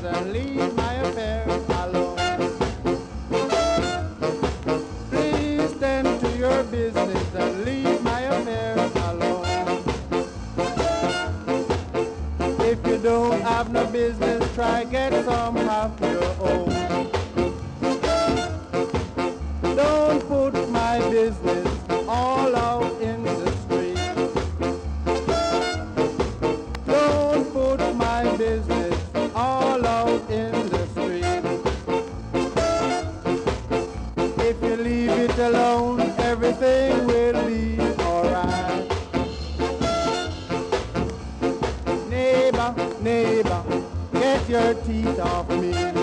and leave my affairs alone. Please tend to your business and leave my affairs alone. If you don't have no business, try get some of your own. Don't put my business all out in the street. Don't put my business all out in the street. If you leave it alone, everything will be alright. Neighbor, neighbor, get your teeth off me.